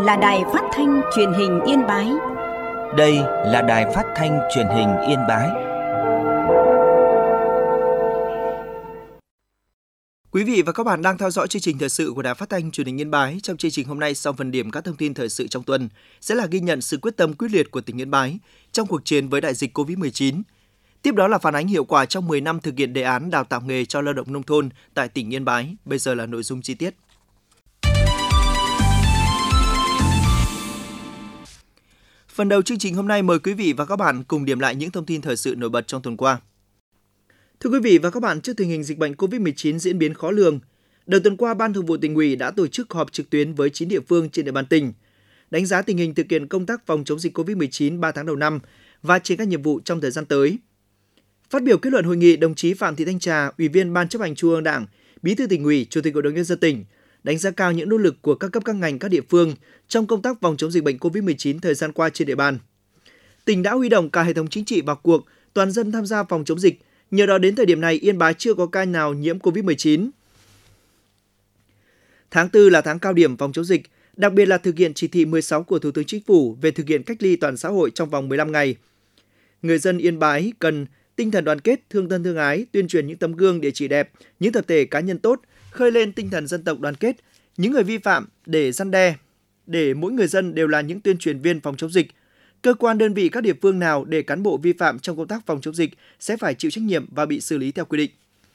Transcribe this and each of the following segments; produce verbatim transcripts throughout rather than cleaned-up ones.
là đài phát thanh truyền hình Yên Bái. Đây là đài phát thanh truyền hình Yên Bái. Quý vị và các bạn đang theo dõi chương trình thời sự của đài phát thanh truyền hình Yên Bái. Trong chương trình hôm nay, sau phần điểm các thông tin thời sự trong tuần, sẽ là ghi nhận sự quyết tâm quyết liệt của tỉnh Yên Bái trong cuộc chiến với đại dịch cô vít mười chín. Tiếp đó là phản ánh hiệu quả trong mười năm thực hiện đề án đào tạo nghề cho lao động nông thôn tại tỉnh Yên Bái. Bây giờ là nội dung chi tiết. Phần đầu chương trình hôm nay, mời quý vị và các bạn cùng điểm lại những thông tin thời sự nổi bật trong tuần qua. Thưa quý vị và các bạn, trước tình hình dịch bệnh cô vít mười chín diễn biến khó lường, đầu tuần qua, Ban Thường vụ Tỉnh ủy đã tổ chức họp trực tuyến với chín địa phương trên địa bàn tỉnh, đánh giá tình hình thực hiện công tác phòng chống dịch cô vít mười chín ba tháng đầu năm và triển khai nhiệm vụ trong thời gian tới. Phát biểu kết luận hội nghị, đồng chí Phạm Thị Thanh Trà, Ủy viên Ban Chấp hành Trung ương Đảng, Bí thư Tỉnh ủy, Chủ tịch Hội đồng Nhân dân tỉnh, đánh giá cao những nỗ lực của các cấp các ngành các địa phương trong công tác phòng chống dịch bệnh cô vít mười chín thời gian qua trên địa bàn. Tỉnh đã huy động cả hệ thống chính trị vào cuộc, toàn dân tham gia phòng chống dịch. Nhờ đó đến thời điểm này, Yên Bái chưa có ca nào nhiễm cô vít mười chín. Tháng tư là tháng cao điểm phòng chống dịch, đặc biệt là thực hiện chỉ thị mười sáu của Thủ tướng Chính phủ về thực hiện cách ly toàn xã hội trong vòng mười lăm ngày. Người dân Yên Bái cần tinh thần đoàn kết, thương thân thương ái, tuyên truyền những tấm gương địa chỉ đẹp, những tập thể cá nhân tốt, khơi lên tinh thần dân tộc đoàn kết, những người vi phạm để răn đe, để mỗi người dân đều là những tuyên truyền viên phòng chống dịch. Cơ quan đơn vị các địa phương nào để cán bộ vi phạm trong công tác phòng chống dịch sẽ phải chịu trách nhiệm và bị xử lý theo quy định.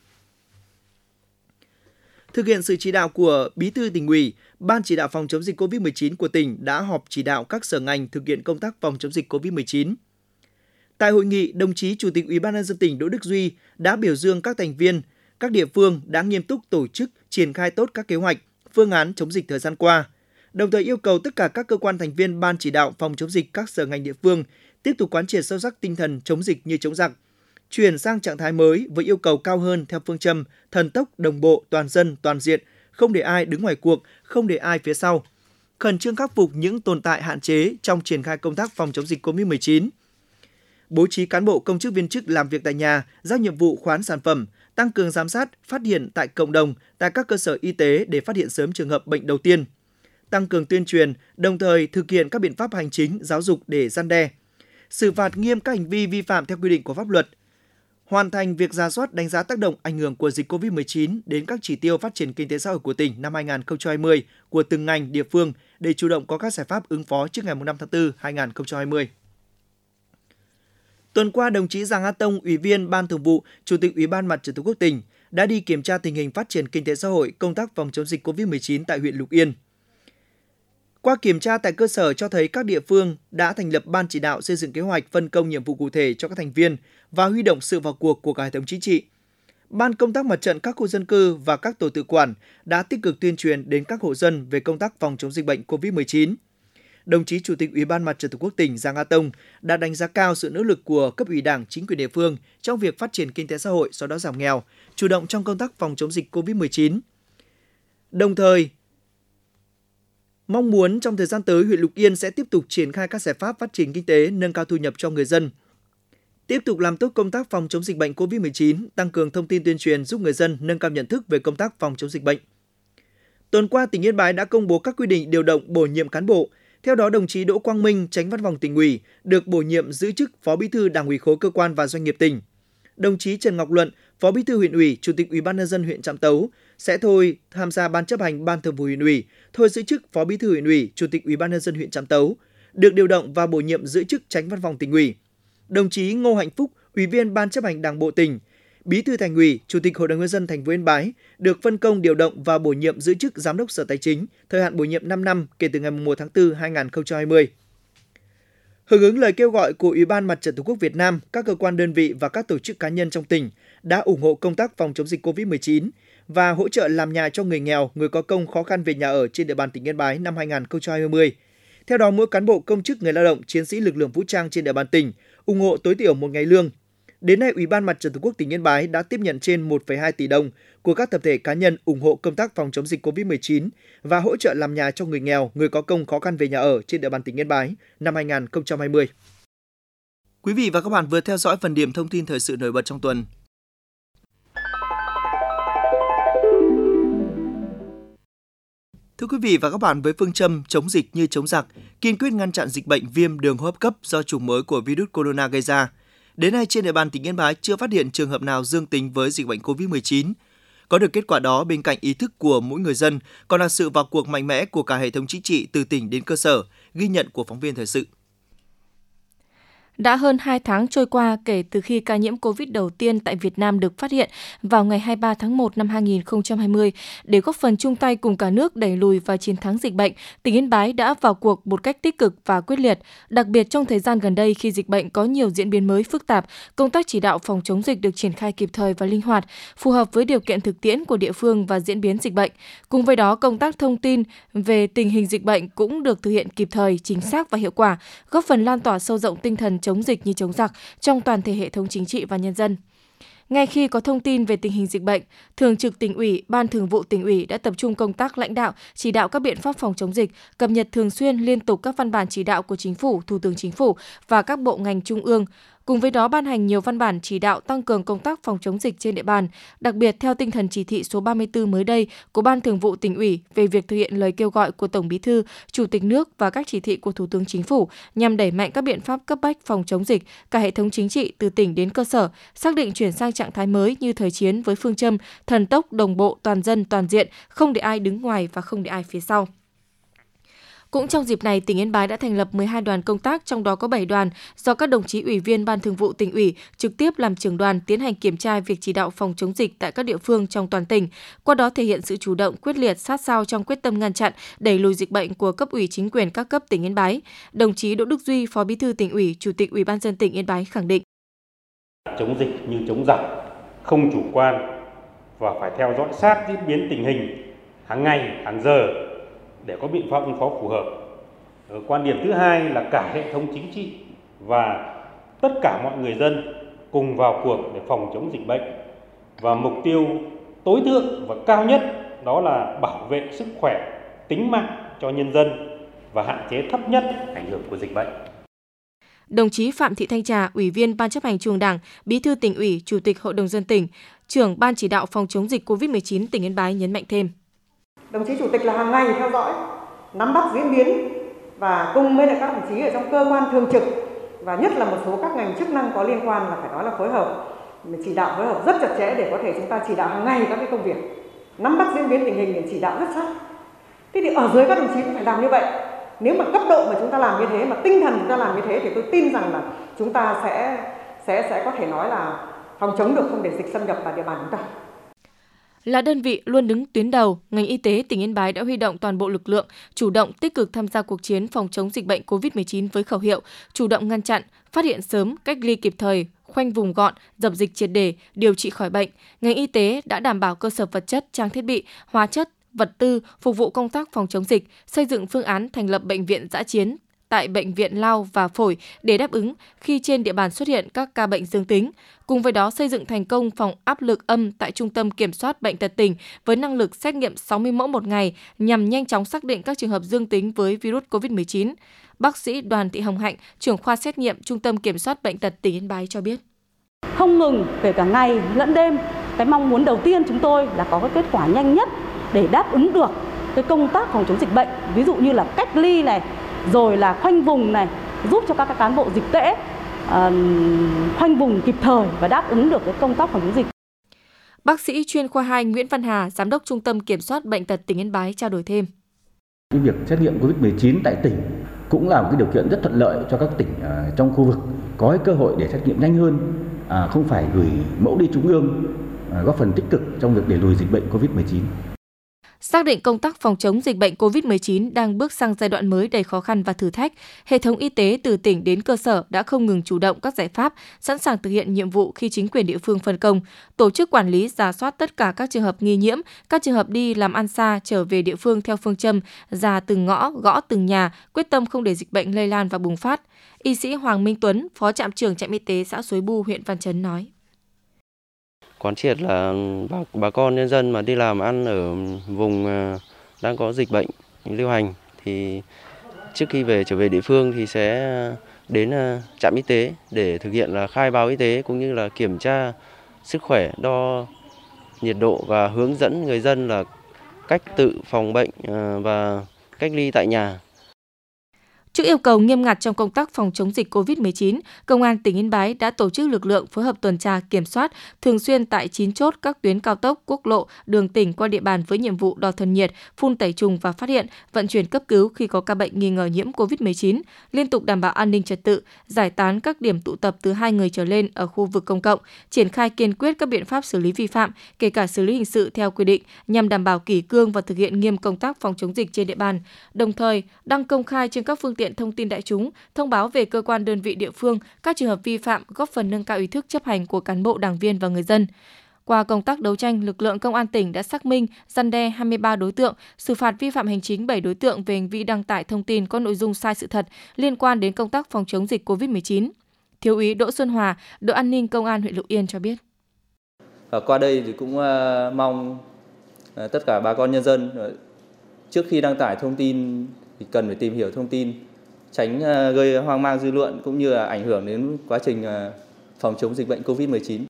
Thực hiện sự chỉ đạo của Bí thư Tỉnh ủy, Ban chỉ đạo phòng chống dịch cô vít mười chín của tỉnh đã họp chỉ đạo các sở ngành thực hiện công tác phòng chống dịch cô vít mười chín. Tại hội nghị, đồng chí Chủ tịch Ủy ban nhân dân tỉnh Đỗ Đức Duy đã biểu dương các thành viên, các địa phương đã nghiêm túc tổ chức triển khai tốt các kế hoạch, phương án chống dịch thời gian qua. Đồng thời yêu cầu tất cả các cơ quan thành viên Ban chỉ đạo phòng chống dịch các sở ngành địa phương tiếp tục quán triệt sâu sắc tinh thần chống dịch như chống giặc, chuyển sang trạng thái mới với yêu cầu cao hơn theo phương châm thần tốc, đồng bộ, toàn dân, toàn diện, không để ai đứng ngoài cuộc, không để ai phía sau. Khẩn trương khắc phục những tồn tại hạn chế trong triển khai công tác phòng chống dịch cô vít mười chín. Bố trí cán bộ công chức viên chức làm việc tại nhà, giao nhiệm vụ khoán sản phẩm, tăng cường giám sát, phát hiện tại cộng đồng, tại các cơ sở y tế để phát hiện sớm trường hợp bệnh đầu tiên. Tăng cường tuyên truyền, đồng thời thực hiện các biện pháp hành chính, giáo dục để răn đe. Xử phạt nghiêm các hành vi vi phạm theo quy định của pháp luật. Hoàn thành việc rà soát đánh giá tác động ảnh hưởng của dịch cô vít mười chín đến các chỉ tiêu phát triển kinh tế xã hội của tỉnh năm hai không hai không của từng ngành, địa phương để chủ động có các giải pháp ứng phó trước ngày năm tháng tư năm hai không hai không. Tuần qua, đồng chí Giàng A Tông, Ủy viên Ban Thường vụ, Chủ tịch Ủy ban Mặt trận Tổ quốc tỉnh đã đi kiểm tra tình hình phát triển kinh tế xã hội, công tác phòng chống dịch cô vít mười chín tại huyện Lục Yên. Qua kiểm tra tại cơ sở cho thấy các địa phương đã thành lập ban chỉ đạo xây dựng kế hoạch, phân công nhiệm vụ cụ thể cho các thành viên và huy động sự vào cuộc của cả hệ thống chính trị. Ban công tác mặt trận các khu dân cư và các tổ tự quản đã tích cực tuyên truyền đến các hộ dân về công tác phòng chống dịch bệnh cô vít mười chín. Đồng chí Chủ tịch Ủy ban Mặt trận Tổ quốc tỉnh Giàng A Tông đã đánh giá cao sự nỗ lực của cấp ủy Đảng, chính quyền địa phương trong việc phát triển kinh tế xã hội, xóa đói giảm nghèo, chủ động trong công tác phòng chống dịch cô vít mười chín. Đồng thời, mong muốn trong thời gian tới, huyện Lục Yên sẽ tiếp tục triển khai các giải pháp phát triển kinh tế, nâng cao thu nhập cho người dân. Tiếp tục làm tốt công tác phòng chống dịch bệnh cô vít mười chín, tăng cường thông tin tuyên truyền giúp người dân nâng cao nhận thức về công tác phòng chống dịch bệnh. Tuần qua, tỉnh Yên Bái đã công bố các quy định điều động bổ nhiệm cán bộ. Theo đó, đồng chí Đỗ Quang Minh, Chánh Văn phòng Tỉnh ủy, được bổ nhiệm giữ chức Phó Bí thư Đảng ủy khối cơ quan và doanh nghiệp tỉnh. Đồng chí Trần Ngọc Luận, Phó Bí thư huyện ủy, Chủ tịch Ủy ban nhân dân huyện Trạm Tấu sẽ thôi tham gia Ban chấp hành Ban Thường vụ huyện ủy, thôi giữ chức Phó Bí thư huyện ủy, Chủ tịch Ủy ban nhân dân huyện Trạm Tấu, được điều động và bổ nhiệm giữ chức Chánh Văn phòng Tỉnh ủy. Đồng chí Ngô Hạnh Phúc, Ủy viên Ban chấp hành Đảng bộ tỉnh, Bí thư Thành ủy, Chủ tịch Hội đồng nhân dân thành phố Yên Bái được phân công điều động và bổ nhiệm giữ chức Giám đốc Sở Tài chính, thời hạn bổ nhiệm năm năm kể từ ngày một tháng tư năm hai không hai không. Hưởng ứng lời kêu gọi của Ủy ban Mặt trận Tổ quốc Việt Nam, các cơ quan đơn vị và các tổ chức cá nhân trong tỉnh đã ủng hộ công tác phòng chống dịch cô vít mười chín và hỗ trợ làm nhà cho người nghèo, người có công khó khăn về nhà ở trên địa bàn tỉnh Yên Bái năm hai không hai không. Theo đó, mỗi cán bộ công chức, người lao động, chiến sĩ lực lượng vũ trang trên địa bàn tỉnh ủng hộ tối thiểu một ngày lương. Đến nay, Ủy ban Mặt trận Tổ quốc tỉnh Yên Bái đã tiếp nhận trên một phẩy hai tỷ đồng của các tập thể cá nhân ủng hộ công tác phòng chống dịch cô vít mười chín và hỗ trợ làm nhà cho người nghèo, người có công khó khăn về nhà ở trên địa bàn tỉnh Yên Bái năm hai không hai không. Quý vị và các bạn vừa theo dõi phần điểm thông tin thời sự nổi bật trong tuần. Thưa quý vị và các bạn, với phương châm chống dịch như chống giặc, kiên quyết ngăn chặn dịch bệnh viêm đường hô hấp cấp do chủng mới của virus corona gây ra, đến nay trên địa bàn tỉnh Yên Bái chưa phát hiện trường hợp nào dương tính với dịch bệnh covid mười chín. Có được kết quả đó, bên cạnh ý thức của mỗi người dân, còn là sự vào cuộc mạnh mẽ của cả hệ thống chính trị từ tỉnh đến cơ sở, ghi nhận của phóng viên thời sự. Đã hơn hai tháng trôi qua kể từ khi ca nhiễm Covid đầu tiên tại Việt Nam được phát hiện vào ngày hai mươi ba tháng một năm hai nghìn không trăm hai mươi. Để góp phần chung tay cùng cả nước đẩy lùi và chiến thắng dịch bệnh, tỉnh Yên Bái đã vào cuộc một cách tích cực và quyết liệt. Đặc biệt trong thời gian gần đây khi dịch bệnh có nhiều diễn biến mới phức tạp, công tác chỉ đạo phòng chống dịch được triển khai kịp thời và linh hoạt, phù hợp với điều kiện thực tiễn của địa phương và diễn biến dịch bệnh. Cùng với đó, công tác thông tin về tình hình dịch bệnh cũng được thực hiện kịp thời, chính xác và hiệu quả, góp phần lan tỏa sâu rộng tinh thần chống dịch như chống giặc trong toàn thể hệ thống chính trị và nhân dân. Ngay khi có thông tin về tình hình dịch bệnh, Thường trực Tỉnh ủy, Ban Thường vụ Tỉnh ủy đã tập trung công tác lãnh đạo, chỉ đạo các biện pháp phòng chống dịch, cập nhật thường xuyên liên tục các văn bản chỉ đạo của Chính phủ, Thủ tướng Chính phủ và các bộ ngành trung ương. Cùng với đó ban hành nhiều văn bản chỉ đạo tăng cường công tác phòng chống dịch trên địa bàn, đặc biệt theo tinh thần chỉ thị số ba mươi tư mới đây của Ban Thường vụ Tỉnh ủy về việc thực hiện lời kêu gọi của Tổng Bí thư, Chủ tịch nước và các chỉ thị của Thủ tướng Chính phủ nhằm đẩy mạnh các biện pháp cấp bách phòng chống dịch, cả hệ thống chính trị từ tỉnh đến cơ sở, xác định chuyển sang trạng thái mới như thời chiến với phương châm thần tốc, đồng bộ, toàn dân, toàn diện, không để ai đứng ngoài và không để ai phía sau. Cũng trong dịp này, tỉnh Yên Bái đã thành lập mười hai đoàn công tác, trong đó có bảy đoàn do các đồng chí ủy viên Ban Thường vụ Tỉnh ủy trực tiếp làm trưởng đoàn tiến hành kiểm tra việc chỉ đạo phòng chống dịch tại các địa phương trong toàn tỉnh. Qua đó thể hiện sự chủ động, quyết liệt, sát sao trong quyết tâm ngăn chặn, đẩy lùi dịch bệnh của cấp ủy chính quyền các cấp tỉnh Yên Bái. Đồng chí Đỗ Đức Duy, Phó Bí thư Tỉnh ủy, Chủ tịch Ủy ban nhân dân tỉnh Yên Bái khẳng định: Chống dịch như chống giặc, không chủ quan và phải theo dõi sát diễn biến tình hình hàng ngày, hàng giờ để có biện pháp ứng phó phù hợp. Quan điểm thứ hai là cả hệ thống chính trị và tất cả mọi người dân cùng vào cuộc để phòng chống dịch bệnh. Và mục tiêu tối thượng và cao nhất đó là bảo vệ sức khỏe, tính mạng cho nhân dân và hạn chế thấp nhất ảnh hưởng của dịch bệnh. Đồng chí Phạm Thị Thanh Trà, Ủy viên Ban Chấp hành Trung ương Đảng, Bí thư Tỉnh ủy, Chủ tịch Hội đồng nhân dân tỉnh, trưởng Ban chỉ đạo phòng chống dịch covid mười chín tỉnh Yên Bái nhấn mạnh thêm: Đồng chí Chủ tịch là hàng ngày theo dõi, nắm bắt diễn biến và cùng với các đồng chí ở trong cơ quan thường trực và nhất là một số các ngành chức năng có liên quan là phải nói là phối hợp, chỉ đạo phối hợp rất chặt chẽ để có thể chúng ta chỉ đạo hàng ngày các cái công việc, nắm bắt diễn biến tình hình để chỉ đạo rất sát. Thế thì ở dưới các đồng chí cũng phải làm như vậy. Nếu mà cấp độ mà chúng ta làm như thế, mà tinh thần chúng ta làm như thế thì tôi tin rằng là chúng ta sẽ sẽ sẽ có thể nói là phòng chống được, không để dịch xâm nhập vào địa bàn chúng ta. Là đơn vị luôn đứng tuyến đầu, ngành y tế tỉnh Yên Bái đã huy động toàn bộ lực lượng, chủ động tích cực tham gia cuộc chiến phòng chống dịch bệnh covid mười chín với khẩu hiệu chủ động ngăn chặn, phát hiện sớm, cách ly kịp thời, khoanh vùng gọn, dập dịch triệt để, điều trị khỏi bệnh. Ngành y tế đã đảm bảo cơ sở vật chất, trang thiết bị, hóa chất, vật tư phục vụ công tác phòng chống dịch, xây dựng phương án thành lập bệnh viện dã chiến tại Bệnh viện Lao và Phổi để đáp ứng khi trên địa bàn xuất hiện các ca bệnh dương tính. Cùng với đó, xây dựng thành công phòng áp lực âm tại Trung tâm Kiểm soát Bệnh tật tỉnh với năng lực xét nghiệm sáu mươi mẫu một ngày nhằm nhanh chóng xác định các trường hợp dương tính với virus covid mười chín. Bác sĩ Đoàn Thị Hồng Hạnh, trưởng khoa xét nghiệm Trung tâm Kiểm soát Bệnh tật tỉnh Yên Bái cho biết: Không ngừng, kể cả ngày lẫn đêm, cái mong muốn đầu tiên chúng tôi là có cái kết quả nhanh nhất để đáp ứng được cái công tác phòng chống dịch bệnh, ví dụ như là cách ly này, rồi là khoanh vùng này, giúp cho các cán bộ dịch tễ uh, khoanh vùng kịp thời và đáp ứng được cái công tác phòng chống dịch. Bác sĩ chuyên khoa hai Nguyễn Văn Hà, Giám đốc Trung tâm Kiểm soát Bệnh tật tỉnh Yên Bái trao đổi thêm: Cái việc xét nghiệm covid mười chín tại tỉnh cũng là một cái điều kiện rất thuận lợi cho các tỉnh uh, trong khu vực có cái cơ hội để xét nghiệm nhanh hơn, uh, không phải gửi mẫu đi trung ương, uh, góp phần tích cực trong việc đẩy lùi dịch bệnh covid mười chín. Xác định công tác phòng chống dịch bệnh covid mười chín đang bước sang giai đoạn mới đầy khó khăn và thử thách, hệ thống y tế từ tỉnh đến cơ sở đã không ngừng chủ động các giải pháp, sẵn sàng thực hiện nhiệm vụ khi chính quyền địa phương phân công, tổ chức quản lý rà soát tất cả các trường hợp nghi nhiễm, các trường hợp đi làm ăn xa trở về địa phương theo phương châm rà từng ngõ, gõ từng nhà, quyết tâm không để dịch bệnh lây lan và bùng phát. Y sĩ Hoàng Minh Tuấn, Phó Trạm trưởng Trạm Y tế xã Suối Bu, huyện Văn Chấn nói: Quán triệt là bà, bà con nhân dân mà đi làm ăn ở vùng đang có dịch bệnh lưu hành thì trước khi về trở về địa phương thì sẽ đến trạm y tế để thực hiện là khai báo y tế cũng như là kiểm tra sức khỏe, đo nhiệt độ và hướng dẫn người dân là cách tự phòng bệnh và cách ly tại nhà. Trước yêu cầu nghiêm ngặt trong công tác phòng chống dịch covid mười chín, Công an tỉnh Yên Bái đã tổ chức lực lượng phối hợp tuần tra kiểm soát thường xuyên tại chín chốt các tuyến cao tốc, quốc lộ, đường tỉnh qua địa bàn với nhiệm vụ đo thân nhiệt, phun tẩy trùng và phát hiện, vận chuyển cấp cứu khi có ca bệnh nghi ngờ nhiễm covid mười chín, liên tục đảm bảo an ninh trật tự, giải tán các điểm tụ tập từ hai người trở lên ở khu vực công cộng, triển khai kiên quyết các biện pháp xử lý vi phạm, kể cả xử lý hình sự theo quy định nhằm đảm bảo kỷ cương và thực hiện nghiêm công tác phòng chống dịch trên địa bàn. Đồng thời, đăng công khai trên các phương tiện thông tin đại chúng, thông báo về cơ quan đơn vị địa phương các trường hợp vi phạm, góp phần nâng cao ý thức chấp hành của cán bộ, đảng viên và người dân. Qua công tác đấu tranh, lực lượng Công an tỉnh đã xác minh, răn đe hai mươi ba đối tượng, xử phạt vi phạm hành chính bảy đối tượng về hành vi đăng tải thông tin có nội dung sai sự thật liên quan đến công tác phòng chống dịch covid mười chín. Thiếu úy Đỗ Xuân Hòa, đội an ninh Công an huyện Lục Yên cho biết. Và qua đây thì cũng mong tất cả bà con nhân dân trước khi đăng tải thông tin thì cần phải tìm hiểu thông tin, tránh gây hoang mang dư luận cũng như là ảnh hưởng đến quá trình phòng chống dịch bệnh covid mười chín.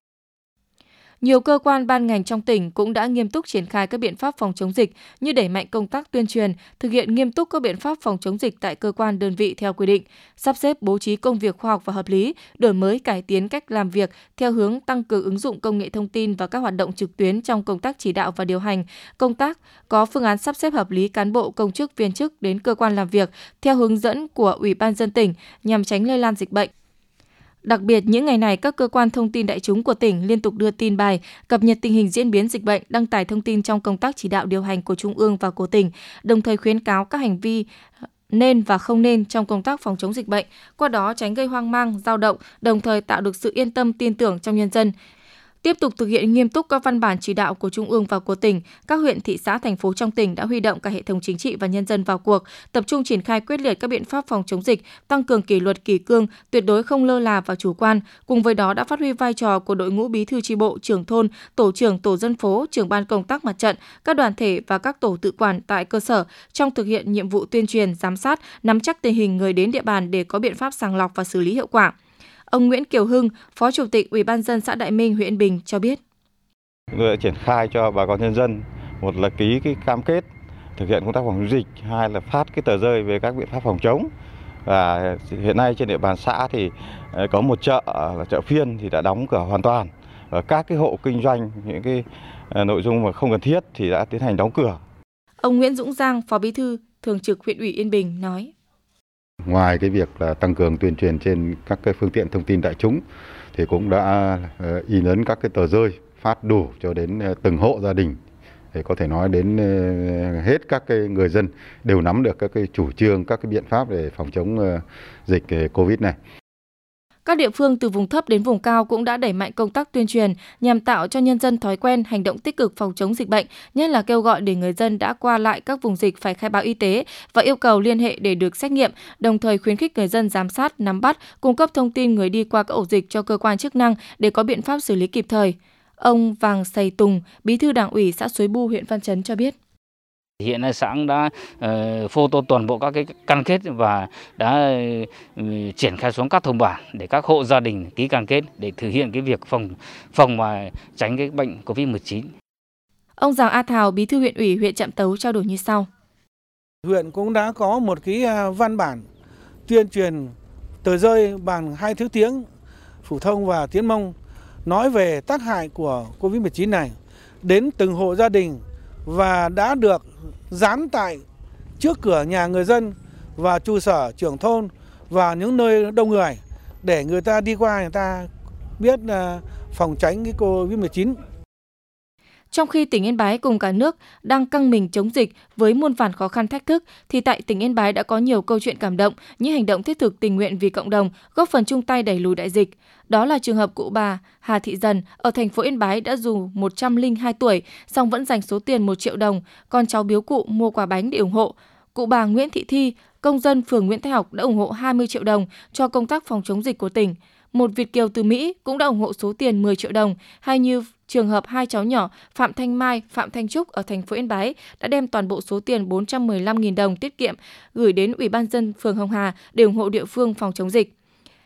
Nhiều cơ quan ban ngành trong tỉnh cũng đã nghiêm túc triển khai các biện pháp phòng chống dịch như đẩy mạnh công tác tuyên truyền, thực hiện nghiêm túc các biện pháp phòng chống dịch tại cơ quan đơn vị theo quy định, sắp xếp bố trí công việc khoa học và hợp lý, đổi mới cải tiến cách làm việc theo hướng tăng cường ứng dụng công nghệ thông tin và các hoạt động trực tuyến trong công tác chỉ đạo và điều hành công tác, có phương án sắp xếp hợp lý cán bộ, công chức, viên chức đến cơ quan làm việc theo hướng dẫn của Ủy ban nhân dân tỉnh nhằm tránh lây lan dịch bệnh. Đặc biệt, những ngày này, các cơ quan thông tin đại chúng của tỉnh liên tục đưa tin bài, cập nhật tình hình diễn biến dịch bệnh, đăng tải thông tin trong công tác chỉ đạo điều hành của Trung ương và của tỉnh, đồng thời khuyến cáo các hành vi nên và không nên trong công tác phòng chống dịch bệnh, qua đó tránh gây hoang mang, dao động, đồng thời tạo được sự yên tâm, tin tưởng trong nhân dân. Tiếp tục thực hiện nghiêm túc các văn bản chỉ đạo của Trung ương và của tỉnh, các huyện, thị xã, thành phố trong tỉnh đã huy động cả hệ thống chính trị và nhân dân vào cuộc, tập trung triển khai quyết liệt các biện pháp phòng chống dịch, tăng cường kỷ luật kỷ cương, tuyệt đối không lơ là và chủ quan. Cùng với đó đã phát huy vai trò của đội ngũ bí thư chi bộ, trưởng thôn, tổ trưởng tổ dân phố, trưởng ban công tác mặt trận, các đoàn thể và các tổ tự quản tại cơ sở trong thực hiện nhiệm vụ tuyên truyền, giám sát, nắm chắc tình hình người đến địa bàn để có biện pháp sàng lọc và xử lý hiệu quả. Ông Nguyễn Kiều Hưng, Phó Chủ tịch Ủy ban nhân dân xã Đại Minh, huyện Yên Bình cho biết. Chúng tôi đã triển khai cho bà con nhân dân, một là ký cái cam kết thực hiện công tác phòng chống dịch, hai là phát cái tờ rơi về các biện pháp phòng chống. Và hiện nay trên địa bàn xã thì có một chợ là chợ phiên thì đã đóng cửa hoàn toàn. Và các cái hộ kinh doanh những cái nội dung mà không cần thiết thì đã tiến hành đóng cửa. Ông Nguyễn Dũng Giang, Phó Bí thư Thường trực huyện ủy Yên Bình nói. Ngoài cái việc là tăng cường tuyên truyền trên các cái phương tiện thông tin đại chúng thì cũng đã in ấn các cái tờ rơi phát đủ cho đến từng hộ gia đình, để có thể nói đến hết các cái người dân đều nắm được các cái chủ trương, các cái biện pháp để phòng chống dịch Covid này. Các địa phương từ vùng thấp đến vùng cao cũng đã đẩy mạnh công tác tuyên truyền nhằm tạo cho nhân dân thói quen hành động tích cực phòng chống dịch bệnh, nhất là kêu gọi để người dân đã qua lại các vùng dịch phải khai báo y tế và yêu cầu liên hệ để được xét nghiệm, đồng thời khuyến khích người dân giám sát, nắm bắt, cung cấp thông tin người đi qua các ổ dịch cho cơ quan chức năng để có biện pháp xử lý kịp thời. Ông Vàng Sầy Tùng, Bí thư Đảng ủy xã Suối Bu, huyện Văn Chấn cho biết. Hiện nay xã đã uh, photo toàn bộ các cái cam kết và đã uh, triển khai xuống các thôn bản để các hộ gia đình ký cam kết để thực hiện cái việc phòng phòng và tránh cái bệnh covid mười chín. Ông Giàng A Thào, Bí thư huyện ủy huyện Trạm Tấu trao đổi như sau. Huyện cũng đã có một cái văn bản tuyên truyền tờ rơi bằng hai thứ tiếng phổ thông và tiếng Mông nói về tác hại của covid mười chín này đến từng hộ gia đình và đã được dán tại trước cửa nhà người dân và trụ sở trưởng thôn và những nơi đông người để người ta đi qua người ta biết phòng tránh cái covid mười chín. Trong khi tỉnh Yên Bái cùng cả nước đang căng mình chống dịch với muôn vàn khó khăn thách thức, thì tại tỉnh Yên Bái đã có nhiều câu chuyện cảm động, những hành động thiết thực tình nguyện vì cộng đồng, góp phần chung tay đẩy lùi đại dịch. Đó là trường hợp cụ bà Hà Thị Dần ở thành phố Yên Bái đã dù một trăm lẻ hai tuổi, song vẫn dành số tiền một triệu đồng, con cháu biếu cụ mua quà bánh để ủng hộ. Cụ bà Nguyễn Thị Thi, công dân phường Nguyễn Thái Học đã ủng hộ hai mươi triệu đồng cho công tác phòng chống dịch của tỉnh. Một Việt kiều từ Mỹ cũng đã ủng hộ số tiền mười triệu đồng, hay như trường hợp hai cháu nhỏ Phạm Thanh Mai, Phạm Thanh Trúc ở thành phố Yên Bái đã đem toàn bộ số tiền bốn trăm mười lăm nghìn đồng tiết kiệm gửi đến Ủy ban nhân dân phường Hồng Hà để ủng hộ địa phương phòng chống dịch.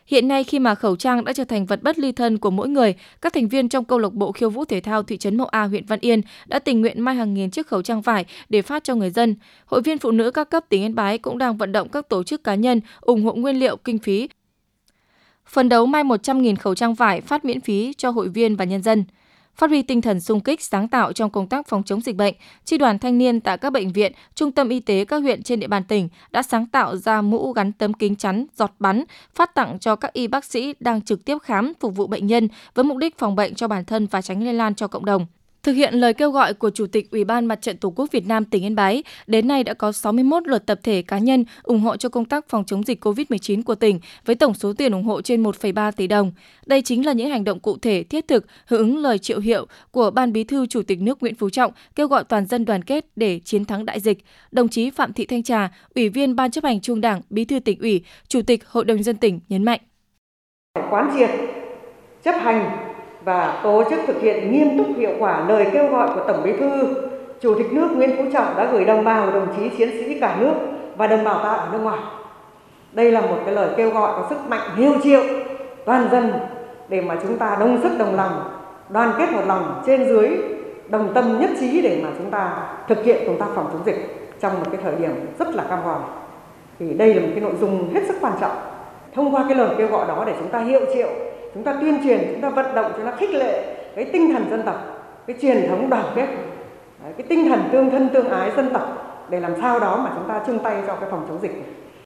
Hiện nay khi mà khẩu trang đã trở thành vật bất ly thân của mỗi người, các thành viên trong câu lạc bộ khiêu vũ thể thao thị trấn Mậu A, huyện Văn Yên đã tình nguyện may hàng nghìn chiếc khẩu trang vải để phát cho người dân. Hội viên phụ nữ các cấp tỉnh Yên Bái cũng đang vận động các tổ chức cá nhân ủng hộ nguyên liệu, kinh phí, phấn đấu may một trăm nghìn khẩu trang vải phát miễn phí cho hội viên và nhân dân. Phát huy tinh thần xung kích, sáng tạo trong công tác phòng chống dịch bệnh, Chi đoàn thanh niên tại các bệnh viện, trung tâm y tế các huyện trên địa bàn tỉnh đã sáng tạo ra mũ gắn tấm kính chắn, giọt bắn, phát tặng cho các y bác sĩ đang trực tiếp khám phục vụ bệnh nhân với mục đích phòng bệnh cho bản thân và tránh lây lan cho cộng đồng. Thực hiện lời kêu gọi của Chủ tịch Ủy ban Mặt trận Tổ quốc Việt Nam tỉnh Yên Bái, đến nay đã có sáu mươi mốt lượt tập thể cá nhân ủng hộ cho công tác phòng chống dịch covid mười chín của tỉnh với tổng số tiền ủng hộ trên một phẩy ba tỷ đồng. Đây chính là những hành động cụ thể, thiết thực, hưởng ứng lời triệu hiệu của Ban Bí thư Chủ tịch nước Nguyễn Phú Trọng kêu gọi toàn dân đoàn kết để chiến thắng đại dịch. Đồng chí Phạm Thị Thanh Trà, Ủy viên Ban Chấp hành Trung ương Đảng, Bí thư Tỉnh ủy, Chủ tịch Hội đồng nhân dân tỉnh nhấn mạnh: Quán triệt, chấp hành và tổ chức thực hiện nghiêm túc hiệu quả lời kêu gọi của Tổng Bí thư, Chủ tịch nước Nguyễn Phú Trọng đã gửi đồng bào, đồng chí chiến sĩ cả nước và đồng bào ta ở nước ngoài. Đây là một cái lời kêu gọi có sức mạnh hiệu triệu toàn dân để mà chúng ta đồng sức đồng lòng, đoàn kết một lòng, trên dưới đồng tâm nhất trí để mà chúng ta thực hiện công tác phòng chống dịch trong một cái thời điểm rất là cam go. Thì đây là một cái nội dung hết sức quan trọng. Thông qua cái lời kêu gọi đó để chúng ta hiệu triệu, chúng ta tuyên truyền, chúng ta vận động cho nó khích lệ cái tinh thần dân tộc, cái truyền thống đoàn kết, cái tinh thần tương thân tương ái dân tộc để làm sao đó mà chúng ta chung tay cho cái phòng chống dịch này.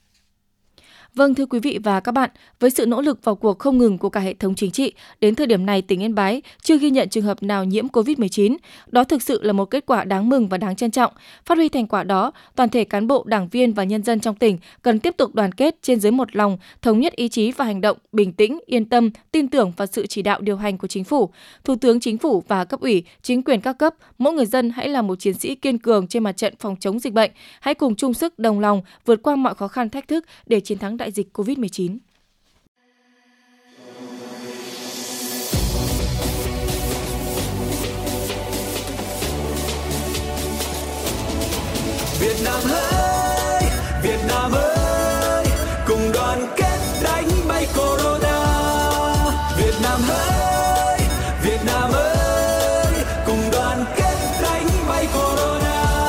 Vâng, thưa quý vị và các bạn, với sự nỗ lực vào cuộc không ngừng của cả hệ thống chính trị, đến thời điểm này tỉnh Yên Bái chưa ghi nhận trường hợp nào nhiễm covid mười chín. Đó thực sự là một kết quả đáng mừng và đáng trân trọng. Phát huy thành quả đó, toàn thể cán bộ, đảng viên và nhân dân trong tỉnh cần tiếp tục đoàn kết trên dưới một lòng, thống nhất ý chí và hành động, bình tĩnh, yên tâm, tin tưởng vào sự chỉ đạo điều hành của Chính phủ, Thủ tướng Chính phủ và cấp ủy, chính quyền các cấp. Mỗi người dân hãy là một chiến sĩ kiên cường trên mặt trận phòng chống dịch bệnh. Hãy cùng chung sức đồng lòng vượt qua mọi khó khăn thách thức để chiến thắng đại dịch covid mười chín. Việt Nam ơi, Việt Nam ơi, cùng đoàn kết đánh bay Corona. Việt Nam ơi, Việt Nam ơi, cùng đoàn kết đánh bay Corona.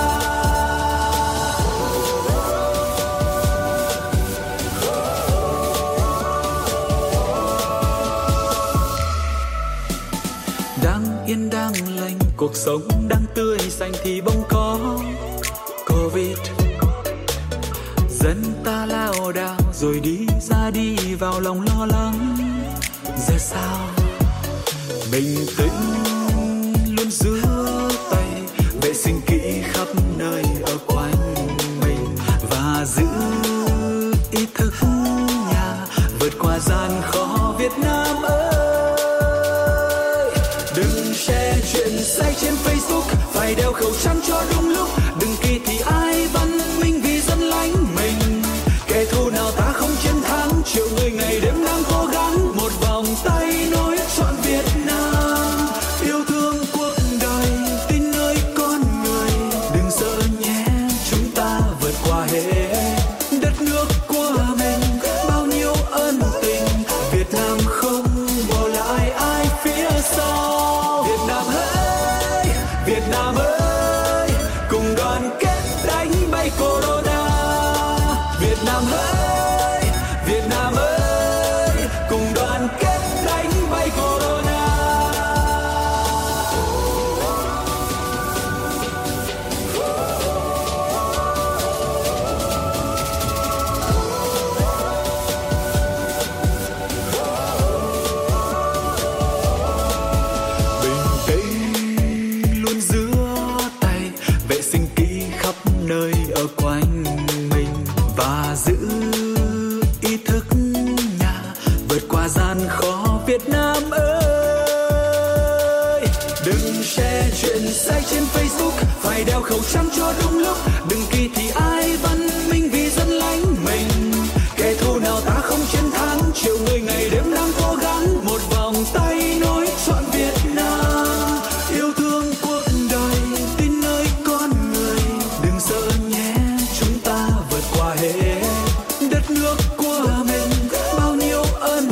Đang yên đang lành, cuộc sống đang tươi xanh thì bỗng có Covid. Dân ta lao đao rồi đi ra đi vào lòng lo lắng. Giờ sao bình tĩnh luôn giữ tay, vệ sinh kỹ khắp nơi ở quanh mình và giữ ý thức nhà vượt qua gian khó. Việt Nam ơi, đừng share chuyện sai trên Facebook, phải đeo khẩu trang cho đúng lúc. Đừng kỳ thị ai văn minh vì dân lánh mình. Kẻ thù nào ta không chiến thắng, triệu người ngày đêm đang cố gắng. Một vòng tay nối trọn Việt Nam, yêu thương cuộc đời, tin nơi con người. Đừng sợ nhé, chúng ta vượt qua hết. Đất nước của mình bao nhiêu ân tình, Việt Nam không bỏ lại ai phía sau. Việt Nam ơi, Việt Nam ơi, cùng đoàn kết đánh bay Corona. Việt Nam ơi, Việt Nam ơi, cùng đoàn kết đánh bay Corona. Bình tĩnh luôn giữa tay, vệ sinh kỹ khắp nơi ở quanh mình và giữ ý thức nhà vượt qua gian khó. Việt Nam ơi, đừng share chuyện sai trên Facebook, phải đeo khẩu trang cho đúng lúc. Đừng kỳ thị ai văn minh vì dân lánh mình. Kẻ thù nào ta không chiến thắng, triệu người ngày đêm đang cố gắng. Một vòng tay nối trọn Việt Nam, yêu thương cuộc đời, tin nơi con người. Đừng sợ nhé, chúng ta vượt qua hết. Đất nước của mình bao nhiêu ân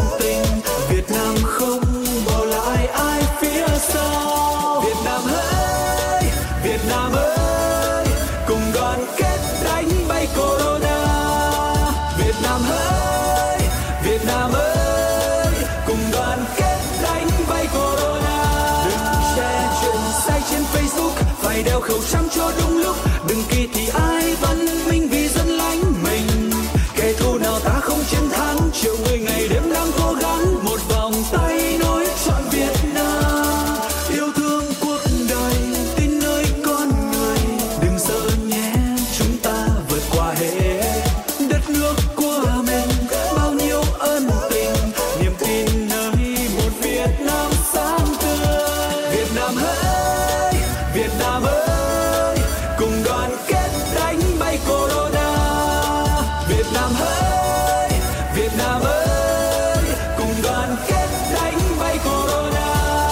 sao. Việt Nam ơi, Việt Nam ơi, cùng đoàn kết đánh bay corona. Việt Nam ơi, Việt Nam ơi, cùng đoàn kết đánh bay corona. Đừng share chuyện sai trên Facebook, phải đeo khẩu trang cho đúng lúc. Đừng kỳ thị ai, văn minh vì dân lánh mình. Kẻ thù nào ta không chiến thắng, triệu người ngày đêm đang cố gắng. Một vòng tay nối trọn Việt Nam, yêu thương cuộc đời, tin nơi con người. Đừng sợ nhé, chúng ta vượt qua hết. Đất nước của mình bao nhiêu ân tình, niềm tin nơi một Việt Nam sáng tươi. Việt Nam ơi, Việt Nam ơi, cùng đoàn kết đánh bay corona. Việt Nam ơi, Việt Nam ơi, cùng đoàn kết đánh bay corona.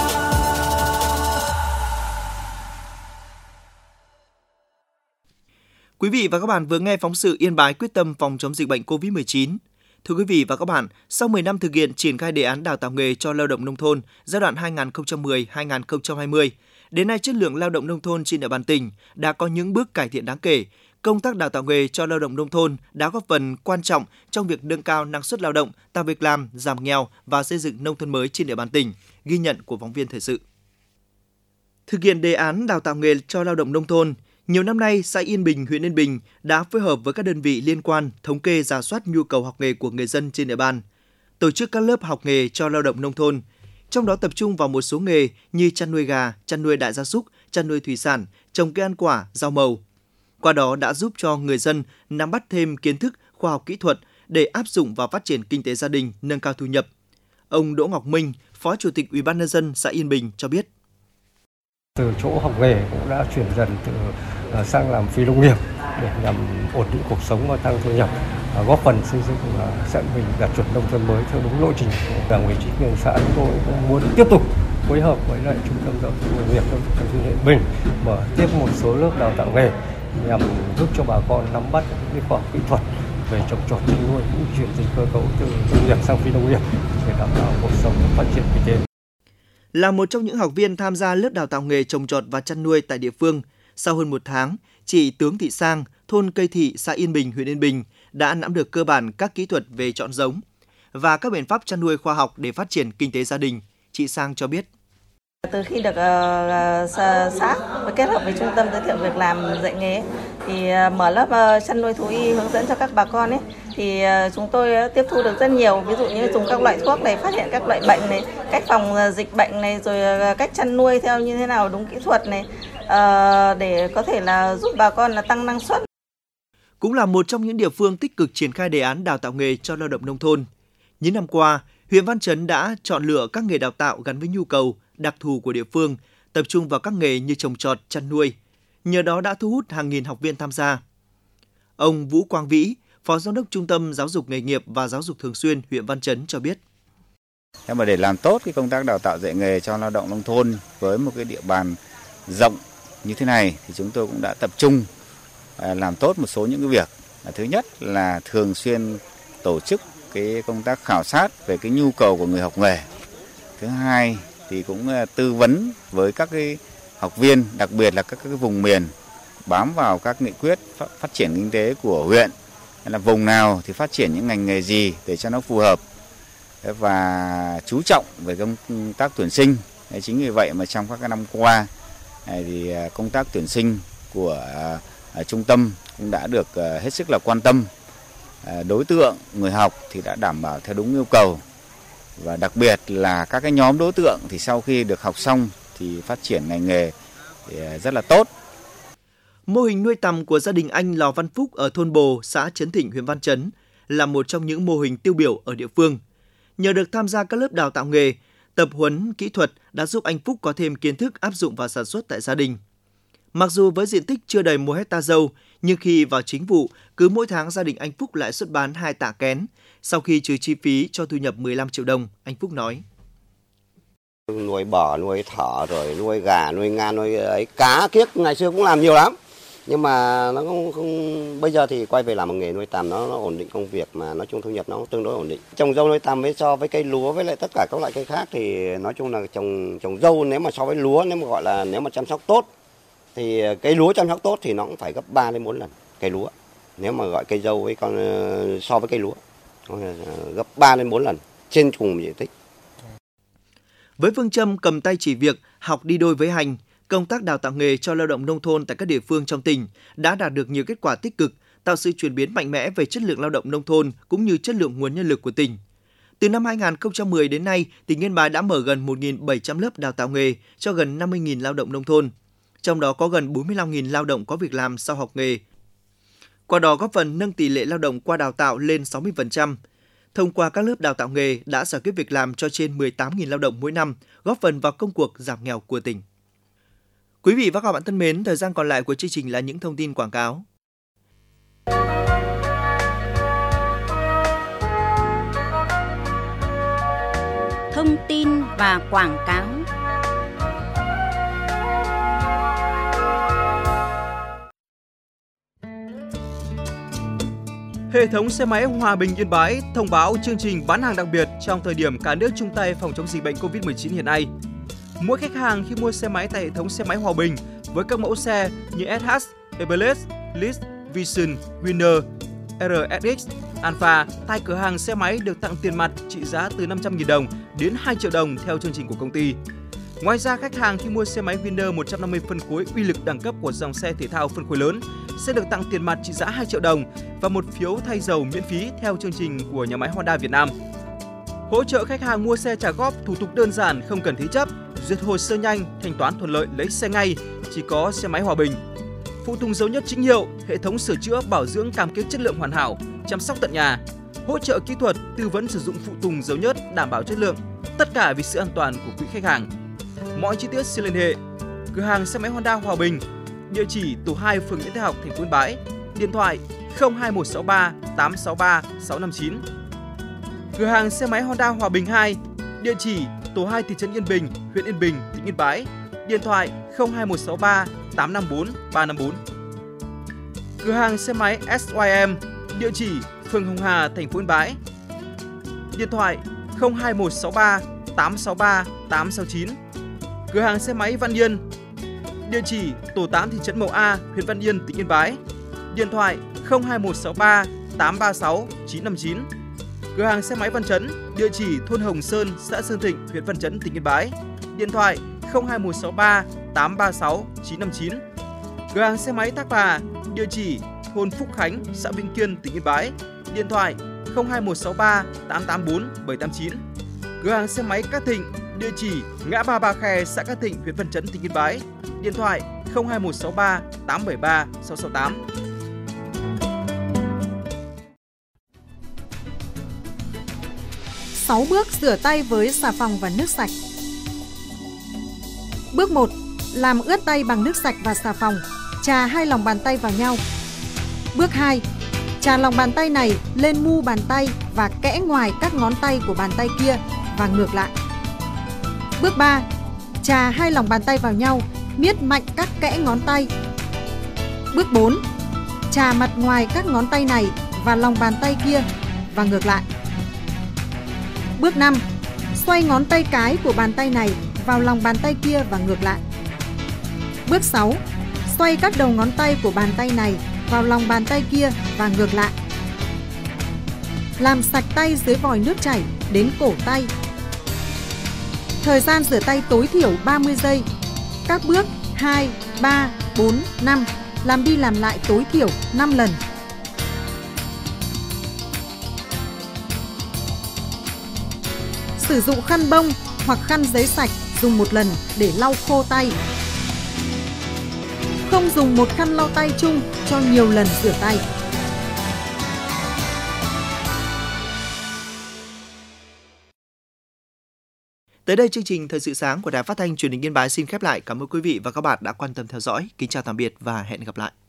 Quý vị và các bạn vừa nghe phóng sự Yên Bái quyết tâm phòng chống dịch bệnh covid mười chín. Thưa quý vị và các bạn, sau mười năm thực hiện triển khai đề án đào tạo nghề cho lao động nông thôn giai đoạn hai nghìn không trăm mười đến hai nghìn không trăm hai mươi, đến nay chất lượng lao động nông thôn trên địa bàn tỉnh đã có những bước cải thiện đáng kể. Công tác đào tạo nghề cho lao động nông thôn đã góp phần quan trọng trong việc nâng cao năng suất lao động, tạo việc làm, giảm nghèo và xây dựng nông thôn mới trên địa bàn tỉnh. Ghi nhận của phóng viên thời sự. Thực hiện đề án đào tạo nghề cho lao động nông thôn, nhiều năm nay, xã Yên Bình, huyện Yên Bình đã phối hợp với các đơn vị liên quan thống kê rà soát nhu cầu học nghề của người dân trên địa bàn, tổ chức các lớp học nghề cho lao động nông thôn, trong đó tập trung vào một số nghề như chăn nuôi gà, chăn nuôi đại gia súc, chăn nuôi thủy sản, trồng cây ăn quả, rau màu. Qua đó đã giúp cho người dân nắm bắt thêm kiến thức, khoa học kỹ thuật để áp dụng vào phát triển kinh tế gia đình, nâng cao thu nhập. Ông Đỗ Ngọc Minh, Phó Chủ tịch Ủy ban nhân dân xã Yên Bình cho biết. Từ chỗ học nghề cũng đã chuyển dần từ sang làm phi nông nghiệp để nhằm ổn định cuộc sống và tăng thu nhập, góp phần xây dựng xã Yên Bình đạt chuẩn nông thôn mới theo đúng lộ trình của Đảng ủy chính quyền xã. Chúng tôi cũng muốn tiếp tục phối hợp với lại trung tâm giáo dục nghề nghiệp trong huyện Yên Bình mở tiếp một số lớp đào tạo nghề nhằm giúp cho bà con nắm bắt những khoa học kỹ thuật về trồng trọt, chăn nuôi, cũng chuyển dịch cơ cấu từ nông nghiệp sang phi nông nghiệp để đảm bảo cuộc sống và phát triển kinh tế. Là một trong những học viên tham gia lớp đào tạo nghề trồng trọt và chăn nuôi tại địa phương, sau hơn một tháng, chị Tướng Thị Sang, thôn Cây Thị, xã Yên Bình, huyện Yên Bình đã nắm được cơ bản các kỹ thuật về chọn giống và các biện pháp chăn nuôi khoa học để phát triển kinh tế gia đình. Chị Sang cho biết. Từ khi được uh, xã kết hợp với trung tâm giới thiệu việc làm dạy nghề thì uh, mở lớp uh, chăn nuôi thú y hướng dẫn cho các bà con ấy, thì uh, chúng tôi uh, tiếp thu được rất nhiều, ví dụ như dùng các loại thuốc này phát hiện các loại bệnh này, cách phòng uh, dịch bệnh này, rồi uh, cách chăn nuôi theo như thế nào đúng kỹ thuật này uh, để có thể là giúp bà con là tăng năng suất. Cũng là một trong những địa phương tích cực triển khai đề án đào tạo nghề cho lao động nông thôn. Những năm qua, huyện Văn Chấn đã chọn lựa các nghề đào tạo gắn với nhu cầu, đặc thù của địa phương, tập trung vào các nghề như trồng trọt, chăn nuôi. Nhờ đó đã thu hút hàng nghìn học viên tham gia. Ông Vũ Quang Vĩ, Phó Giám đốc Trung tâm Giáo dục Nghề nghiệp và Giáo dục Thường xuyên huyện Văn Chấn cho biết. Thế mà để làm tốt cái công tác đào tạo dạy nghề cho lao động nông thôn với một cái địa bàn rộng như thế này thì chúng tôi cũng đã tập trung làm tốt một số những cái việc. Thứ nhất là thường xuyên tổ chức cái công tác khảo sát về cái nhu cầu của người học nghề. Thứ hai thì cũng tư vấn với các cái học viên, đặc biệt là các cái vùng miền bám vào các nghị quyết phát triển kinh tế của huyện, là vùng nào thì phát triển những ngành nghề gì để cho nó phù hợp và chú trọng về công tác tuyển sinh. Chính vì vậy mà trong các cái năm qua thì công tác tuyển sinh của trung tâm cũng đã được hết sức là quan tâm. Đối tượng người học thì đã đảm bảo theo đúng yêu cầu. Và đặc biệt là các cái nhóm đối tượng thì sau khi được học xong thì phát triển ngành nghề thì rất là tốt. Mô hình nuôi tằm của gia đình anh Lò Văn Phúc ở thôn Bồ, xã Trấn Thịnh, huyện Văn Chấn là một trong những mô hình tiêu biểu ở địa phương. Nhờ được tham gia các lớp đào tạo nghề, tập huấn kỹ thuật đã giúp anh Phúc có thêm kiến thức áp dụng vào sản xuất tại gia đình. Mặc dù với diện tích chưa đầy một hecta dâu, nhưng khi vào chính vụ, cứ mỗi tháng gia đình anh Phúc lại xuất bán hai tạ kén. Sau khi trừ chi phí cho thu nhập mười lăm triệu đồng, anh Phúc nói. Nuôi bò, nuôi thỏ, rồi nuôi gà, nuôi ngan, nuôi ấy, cá kiếc ngày xưa cũng làm nhiều lắm. Nhưng mà nó không, không bây giờ thì quay về làm một nghề nuôi tầm nó, nó ổn định công việc, mà nói chung thu nhập nó tương đối ổn định. Trồng dâu nuôi tầm với so với cây lúa với lại tất cả các loại cây khác thì nói chung là trồng trồng dâu nếu mà so với lúa, nếu mà gọi là nếu mà chăm sóc tốt thì cây lúa chăm sóc tốt thì nó cũng phải gấp ba đến bốn lần cây lúa. Nếu mà gọi cây dâu với con so với cây lúa gấp ba đến bốn lần trên cùng một diện tích. Với phương châm cầm tay chỉ việc, học đi đôi với hành, công tác đào tạo nghề cho lao động nông thôn tại các địa phương trong tỉnh đã đạt được nhiều kết quả tích cực, tạo sự chuyển biến mạnh mẽ về chất lượng lao động nông thôn cũng như chất lượng nguồn nhân lực của tỉnh. Từ năm hai nghìn không trăm mười đến nay, tỉnh Yên Bái đã mở gần một nghìn bảy trăm lớp đào tạo nghề cho gần năm mươi nghìn lao động nông thôn. Trong đó có gần bốn mươi lăm nghìn lao động có việc làm sau học nghề. Qua đó góp phần nâng tỷ lệ lao động qua đào tạo lên sáu mươi phần trăm. Thông qua các lớp đào tạo nghề đã giải quyết việc làm cho trên mười tám nghìn lao động mỗi năm, góp phần vào công cuộc giảm nghèo của tỉnh. Quý vị và các bạn thân mến, thời gian còn lại của chương trình là những thông tin quảng cáo. Thông tin và quảng cáo. Hệ thống xe máy Hòa Bình Yên Bái thông báo chương trình bán hàng đặc biệt trong thời điểm cả nước chung tay phòng chống dịch bệnh covid mười chín hiện nay. Mỗi khách hàng khi mua xe máy tại hệ thống xe máy Hòa Bình với các mẫu xe như ét hát, Everest, List, Vision, Winner, rờ ét ích, Alpha tại cửa hàng xe máy được tặng tiền mặt trị giá từ năm trăm nghìn đồng đến hai triệu đồng theo chương trình của công ty. Ngoài ra, khách hàng khi mua xe máy Winner một trăm năm mươi phân khối uy lực đẳng cấp của dòng xe thể thao phân khối lớn sẽ được tặng tiền mặt trị giá hai triệu đồng và một phiếu thay dầu miễn phí theo chương trình của nhà máy Honda Việt Nam. Hỗ trợ khách hàng mua xe trả góp, thủ tục đơn giản, không cần thế chấp, duyệt hồ sơ nhanh, thanh toán thuận lợi, lấy xe ngay, chỉ có xe máy Hòa Bình. Phụ tùng dầu nhất chính hiệu, hệ thống sửa chữa, bảo dưỡng cam kết chất lượng hoàn hảo, chăm sóc tận nhà, hỗ trợ kỹ thuật, tư vấn sử dụng phụ tùng dầu nhất đảm bảo chất lượng, tất cả vì sự an toàn của quý khách hàng. Mọi chi tiết xin liên hệ cửa hàng xe máy Honda Hòa Bình, địa chỉ tổ hai phường Nguyễn Thái Học, thành phố Yên Bái, điện thoại không hai một sáu ba tám sáu ba sáu năm chín. Cửa hàng xe máy Honda Hòa Bình hai, địa chỉ tổ hai thị trấn Yên Bình, huyện Yên Bình, tỉnh Yên Bái, điện thoại không hai một sáu ba tám năm bốn ba năm bốn. Cửa hàng xe máy ét i em, địa chỉ phường Hồng Hà, thành phố Yên Bái, điện thoại không hai một sáu ba tám sáu ba tám sáu chín. Cửa hàng xe máy Văn Yên, địa chỉ tổ tám thị trấn Mậu A, huyện Văn Yên, tỉnh Yên Bái, điện thoại không hai một sáu ba tám ba sáu chín năm chín. Cửa hàng xe máy Văn Chấn, địa chỉ thôn Hồng Sơn, xã Sơn Thịnh, huyện Văn Chấn, tỉnh Yên Bái, điện thoại không hai một sáu ba tám ba sáu chín năm chín. Cửa hàng xe máy Thác Bà, địa chỉ thôn Phúc Khánh, xã Vĩnh Kiên, tỉnh Yên Bái, điện thoại không hai một sáu ba tám tám bốn bảy tám chín. Cửa hàng xe máy Cát Thịnh, địa chỉ ngã ba Ba Khe, xã Cát Thịnh, huyện Văn Chấn, tỉnh Yên Bái, điện thoại không hai một sáu ba tám bảy ba sáu sáu tám. sáu bước rửa tay với xà phòng và nước sạch. Bước một. Làm ướt tay bằng nước sạch và xà phòng. Chà hai lòng bàn tay vào nhau. Bước hai. Chà lòng bàn tay này lên mu bàn tay và kẽ ngoài các ngón tay của bàn tay kia và ngược lại. Bước ba. Chà hai lòng bàn tay vào nhau, miết mạnh các kẽ ngón tay. Bước bốn. Chà mặt ngoài các ngón tay này và lòng bàn tay kia và ngược lại. Bước năm. Xoay ngón tay cái của bàn tay này vào lòng bàn tay kia và ngược lại. Bước sáu. Xoay các đầu ngón tay của bàn tay này vào lòng bàn tay kia và ngược lại. Làm sạch tay dưới vòi nước chảy đến cổ tay. Thời gian rửa tay tối thiểu ba mươi giây. Các bước hai, ba, bốn, năm làm đi làm lại tối thiểu năm lần. Sử dụng khăn bông hoặc khăn giấy sạch dùng một lần để lau khô tay. Không dùng một khăn lau tay chung cho nhiều lần rửa tay. Tới đây chương trình Thời sự sáng của Đài Phát thanh Truyền hình Yên Bái xin khép lại. Cảm ơn quý vị và các bạn đã quan tâm theo dõi. Kính chào tạm biệt và hẹn gặp lại.